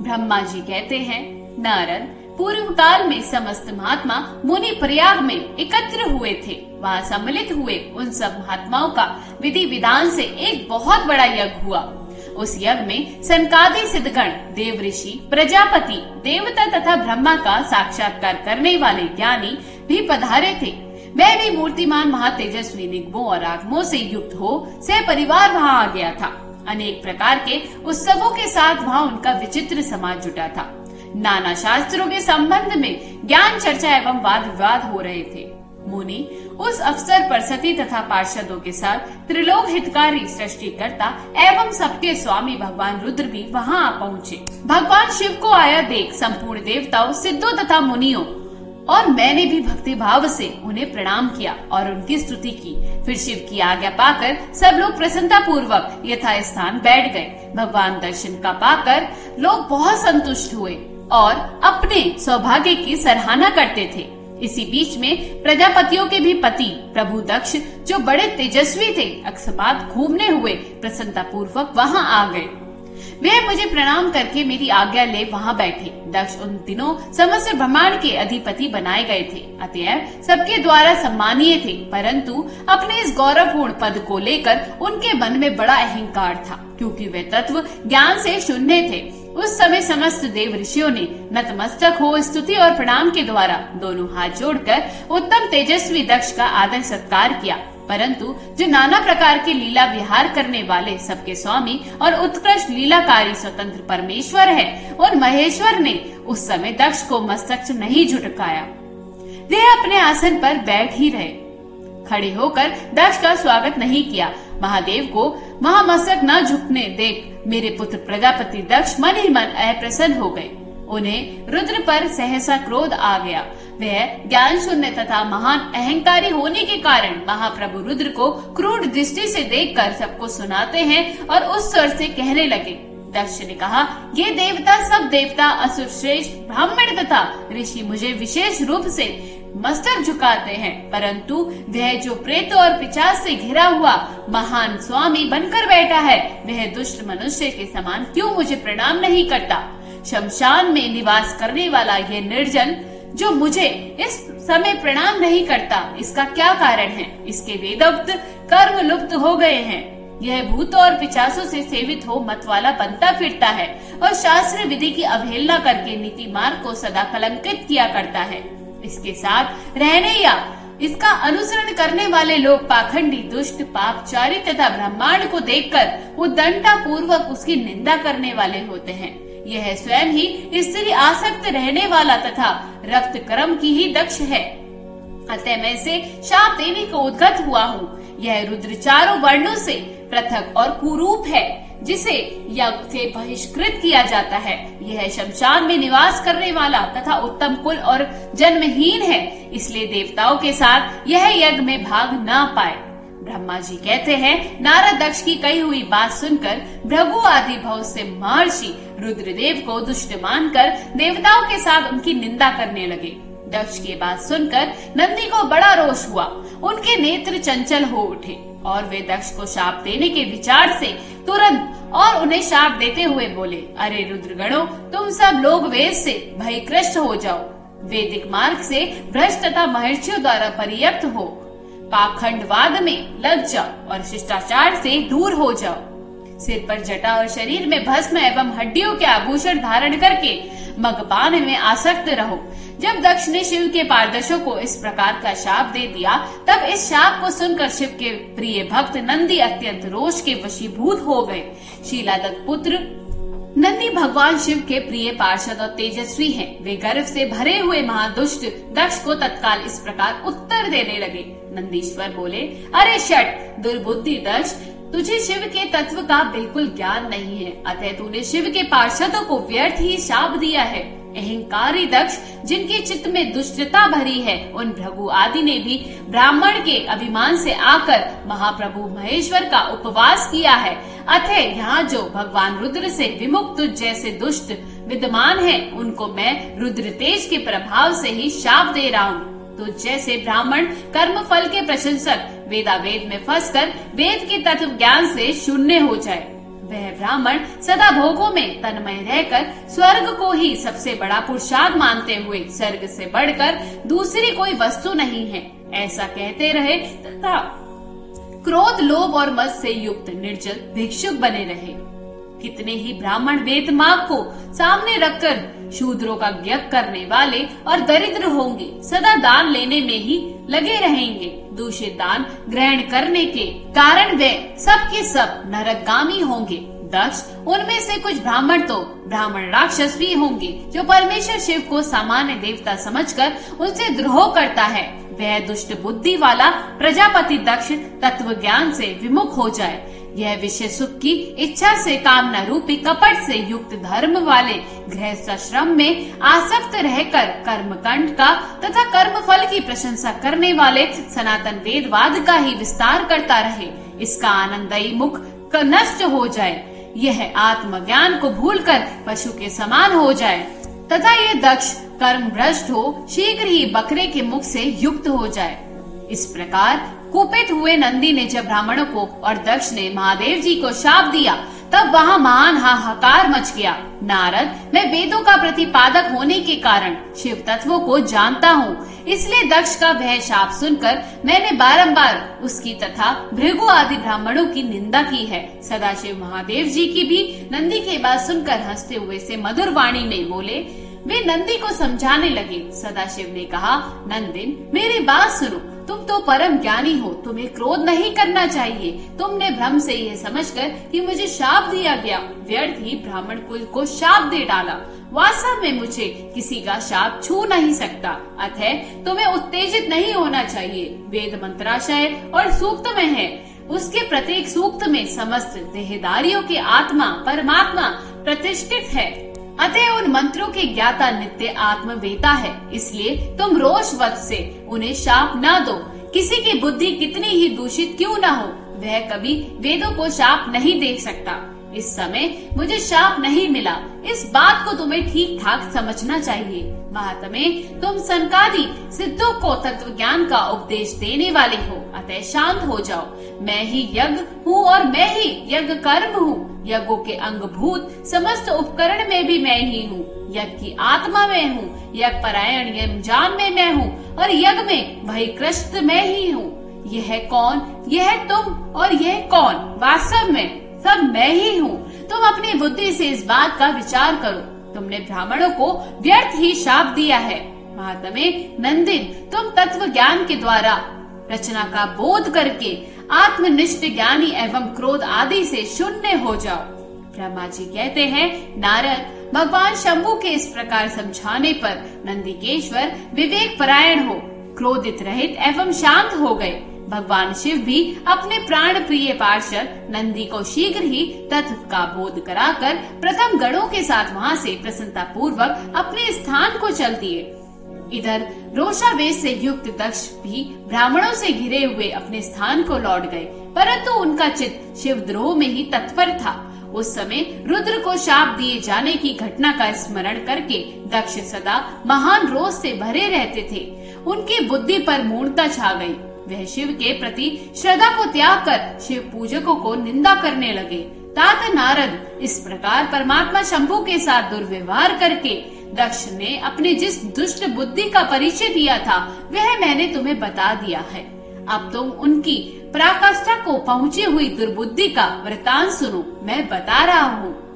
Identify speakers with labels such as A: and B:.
A: ब्रह्मा जी कहते हैं, नारद, पूर्व काल में समस्त महात्मा मुनि प्रयाग में एकत्र हुए थे। वहाँ सम्मिलित हुए उन सब महात्माओं का विधि विधान से एक बहुत बड़ा यज्ञ हुआ। उस यज्ञ में सनकादि सिद्धगण, देव ऋषि, प्रजापति, देवता तथा ब्रह्मा का साक्षात्कार करने वाले ज्ञानी भी पधारे थे। वह भी मूर्तिमान महातेजस्वी निगमों और आगमों से युक्त हो से परिवार वहाँ आ गया था। अनेक प्रकार के उत्सवों के साथ वहाँ उनका विचित्र समाज जुटा था। नाना शास्त्रों के संबंध में ज्ञान चर्चा एवं वाद विवाद हो रहे थे। मुनि उस अवसर पर सती तथा पार्षदों के साथ त्रिलोक हितकारी सृष्टिकर्ता एवं सबके स्वामी भगवान रुद्र भी वहां आ पहुँचे। भगवान शिव को आया देख संपूर्ण देवताओं, सिद्धों तथा मुनियों और मैंने भी भक्ति भाव से उन्हें प्रणाम किया और उनकी स्तुति की। फिर शिव की आज्ञा पाकर सब लोग प्रसन्नता पूर्वक यथा स्थान बैठ गए। भगवान दर्शन का पाकर लोग बहुत संतुष्ट हुए और अपने सौभाग्य की सराहना करते थे। इसी बीच में प्रजापतियों के भी पति प्रभु दक्ष, जो बड़े तेजस्वी थे, अकस्मात घूमने हुए प्रसन्नता पूर्वक वहां आ गए। वे मुझे प्रणाम करके मेरी आज्ञा ले वहां बैठे। दक्ष उन दिनों समस्त ब्रह्मांड के अधिपति बनाए गए थे, अतएव सबके द्वारा सम्मानीय थे, परंतु अपने इस गौरवपूर्ण पद को लेकर उनके मन में बड़ा अहंकार था, क्योंकि वे तत्व ज्ञान से शून्य थे। उस समय समस्त देव ऋषियों ने नतमस्तक हो स्तुति और प्रणाम के द्वारा दोनों हाथ जोड़कर उत्तम तेजस्वी दक्ष का आदर सत्कार किया। परंतु जो नाना प्रकार के लीला विहार करने वाले सबके स्वामी और उत्कृष्ट लीलाकारी स्वतंत्र परमेश्वर है, उन महेश्वर ने उस समय दक्ष को मस्तक नहीं झुटकाया। वे अपने आसन पर बैठ ही रहे, खड़े होकर दक्ष का स्वागत नहीं किया। महादेव को महामस्तक न झुकने देख मेरे पुत्र प्रजापति दक्ष मन ही मन अप्रसन्न हो गए। उन्हें रुद्र पर सहसा क्रोध आ गया। वह ज्ञान शून्य तथा महान अहंकारी होने के कारण महाप्रभु रुद्र को क्रूर दृष्टि से देखकर सबको सुनाते हैं और उस स्वर से कहने लगे। दक्ष ने कहा, ये देवता सब देवता, असुर श्रेष्ठ, ब्राह्मण तथा ऋषि मुझे विशेष रूप से मस्तक झुकाते हैं, परंतु वह जो प्रेत और पिशाच से घिरा हुआ महान स्वामी बनकर बैठा है, वह दुष्ट मनुष्य के समान क्यों मुझे प्रणाम नहीं करता। शमशान में निवास करने वाला यह निर्जन जो मुझे इस समय प्रणाम नहीं करता, इसका क्या कारण है। इसके वेदोक्त कर्म लुप्त हो गए हैं। यह भूतों और पिशाचों से सेवित हो मत वाला बनता फिरता है और शास्त्र विधि की अवहेलना करके नीति मार्ग को सदा कलंकित किया करता है। इसके साथ रहने या इसका अनुसरण करने वाले लोग पाखंडी, दुष्ट, पापचारी तथा ब्रह्मांड को देखकर उद्दंडता पूर्वक उसकी निंदा करने वाले होते हैं। यह स्वयं ही स्त्री आसक्त रहने वाला तथा रक्त कर्म की ही दक्ष है, अतः मैं इसे शाप देने को उद्गत हुआ हूँ। यह रुद्र चारों वर्णों से पृथक और कुरूप है, जिसे यज्ञ से बहिष्कृत किया जाता है। यह शमशान में निवास करने वाला तथा उत्तम कुल और जन्महीन है, इसलिए देवताओं के साथ यह यज्ञ में भाग न पाए। ब्रह्मा जी कहते हैं, नारद दक्ष की कही हुई बात सुनकर भृगु आदि बहुत से महर्षि रुद्रदेव को दुष्ट मानकर देवताओं के साथ उनकी निंदा करने लगे। दक्ष की बात सुनकर नंदी को बड़ा रोष हुआ। उनके नेत्र चंचल हो उठे और वे दक्ष को शाप देने के विचार से तुरंत और उन्हें शाप देते हुए बोले, अरे रुद्रगणों, तुम सब लोग वेद से भयग्रस्त हो जाओ, वैदिक मार्ग से भ्रष्ट तथा महर्षियों द्वारा पर्याप्त हो, पाखंडवाद में लग जाओ और शिष्टाचार से दूर हो जाओ। सिर पर जटा और शरीर में भस्म एवं हड्डियों के आभूषण धारण करके मगपान में आसक्त रहो। जब दक्ष ने शिव के पारदर्शों को इस प्रकार का शाप दे दिया, तब इस शाप को सुनकर शिव के प्रिय भक्त नंदी अत्यंत रोष के वशीभूत हो गए। शीलादत्त पुत्र नंदी भगवान शिव के प्रिय पार्षद और तेजस्वी हैं। वे गर्व से भरे हुए महादुष्ट दक्ष को तत्काल इस प्रकार उत्तर देने लगे। नंदीश्वर बोले, अरे शट दुर्बुद्धि दक्ष, तुझे शिव के तत्व का बिल्कुल ज्ञान नहीं है, अतः तूने शिव के पार्षदों को व्यर्थ ही शाप दिया है। अहंकारी दक्ष, जिनके चित्त में दुष्टता भरी है, उन भृगु आदि ने भी ब्राह्मण के अभिमान से आकर महाप्रभु महेश्वर का उपवास किया है। अतः यहाँ जो भगवान रुद्र से विमुक्त तुझ जैसे दुष्ट विद्यमान है, उनको मैं रुद्र तेज के प्रभाव से ही शाप दे रहा हूँ। तुझ जैसे ब्राह्मण कर्म फल के प्रशंसक वेदावेद में फंसकर वेद के तत्व ज्ञान से शून्य हो जाए। वह ब्राह्मण सदा भोगों में तन्मय रहकर स्वर्ग को ही सबसे बड़ा पुरुषार्थ मानते हुए स्वर्ग से बढ़कर दूसरी कोई वस्तु नहीं है ऐसा कहते रहे तथा क्रोध, लोभ और मद से युक्त निर्जल भिक्षुक बने रहे। कितने ही ब्राह्मण वेद मार्ग को सामने रखकर शूद्रों का यज्ञ करने वाले और दरिद्र होंगे, सदा दान लेने में ही लगे रहेंगे। दूषित दान ग्रहण करने के कारण वे सब के सब नरकगामी होंगे। दक्ष, उनमें से कुछ ब्राह्मण तो ब्राह्मण राक्षस भी होंगे, जो परमेश्वर शिव को सामान्य देवता समझकर उनसे द्रोह करता है। वह दुष्ट बुद्धि वाला प्रजापति दक्ष तत्व ज्ञान से विमुख हो जाए। यह विषय सुख की इच्छा से कामना रूपी कपट से युक्त धर्म वाले गृहस्थाश्रम में आसक्त रहकर कर्मकांड का तथा कर्म फल की प्रशंसा करने वाले सनातन वेदवाद का ही विस्तार करता रहे। इसका आनंदयी मुख नष्ट हो जाए, यह आत्मज्ञान को भूलकर पशु के समान हो जाए तथा ये दक्ष कर्म भ्रष्ट हो शीघ्र ही बकरे के मुख से युक्त हो जाए। इस प्रकार कुपित हुए नंदी ने जब ब्राह्मणों को और दक्ष ने महादेव जी को शाप दिया, तब वहाँ महान हाहाकार मच गया। नारद, मैं वेदों का प्रतिपादक होने के कारण शिव तत्वों को जानता हूँ, इसलिए दक्ष का वह शाप सुनकर मैंने बारंबार उसकी तथा भृगु आदि ब्राह्मणों की निंदा की है। सदाशिव महादेव जी की भी नंदी की बात सुनकर हंसते हुए से मधुर वाणी में बोले। वे नंदी को समझाने लगे। सदाशिव ने कहा, नंदिन, मेरी बात सुनो, तुम तो परम ज्ञानी हो, तुम्हें क्रोध नहीं करना चाहिए। तुमने भ्रम से यह समझकर कि मुझे शाप दिया गया, व्यर्थ ही ब्राह्मण कुल को शाप दे डाला। वास्तव में मुझे किसी का शाप छू नहीं सकता, अतः तुम्हें उत्तेजित नहीं होना चाहिए। वेद मंत्राशय और सूक्त में है, उसके प्रत्येक सूक्त में समस्त देहधारियों के आत्मा परमात्मा प्रतिष्ठित है, अतः उन मंत्रों के ज्ञाता नित्य आत्मवेता है। इसलिए तुम रोषवश से उन्हें शाप न दो। किसी की बुद्धि कितनी ही दूषित क्यों न हो, वह कभी वेदों को शाप नहीं दे सकता। इस समय मुझे शाप नहीं मिला, इस बात को तुम्हें ठीक ठाक समझना चाहिए। महात्मे, तुम सनकादि सिद्धों को तत्व ज्ञान का उपदेश देने वाले हो, अतः शांत हो जाओ। मैं ही यज्ञ हूँ और मैं ही यज्ञ कर्म हूँ। यज्ञों के अंगभूत समस्त उपकरण में भी मैं ही हूँ। यज्ञ की आत्मा में हूँ, यज्ञ परायण यमजान में मैं हूँ और यज्ञ में भयग्रस्त मैं ही हूँ। यह कौन, यह तुम और यह कौन, वास्तव में सब मैं ही हूँ। तुम अपनी बुद्धि से इस बात का विचार करो। तुमने ब्राह्मणों को व्यर्थ ही शाप दिया है। महात्मे नंदिन, तुम तत्व ज्ञान के द्वारा रचना का बोध करके आत्मनिष्ठ ज्ञानी एवं क्रोध आदि से शून्य हो जाओ। ब्रह्मा जी कहते हैं, नारद, भगवान शंभु के इस प्रकार समझाने पर नंदिकेश्वर विवेक परायण हो क्रोधित रहित एवं शांत हो गए। भगवान शिव भी अपने प्राण प्रिय पार्षद नंदी को शीघ्र ही तत्व का बोध कराकर प्रथम गणों के साथ वहाँ से प्रसन्नता पूर्वक अपने स्थान को चल दिए। इधर रोषावेश से युक्त दक्ष भी ब्राह्मणों से घिरे हुए अपने स्थान को लौट गए, परंतु उनका चित्त शिवद्रोह में ही तत्पर था। उस समय रुद्र को शाप दिए जाने की घटना का स्मरण करके दक्ष सदा महान रोष से भरे रहते थे। उनकी बुद्धि पर मूढ़ता छा गई। वह शिव के प्रति श्रद्धा को त्याग कर शिव पूजकों को निंदा करने लगे। तात नारद, इस प्रकार परमात्मा शंभु के साथ दुर्व्यवहार करके दक्ष ने अपने जिस दुष्ट बुद्धि का परिचय दिया था वह मैंने तुम्हें बता दिया है। अब तुम उनकी पराकाष्ठा को पहुँची हुई दुर्बुद्धि का वृतांत सुनो। मैं बता रहा हूँ।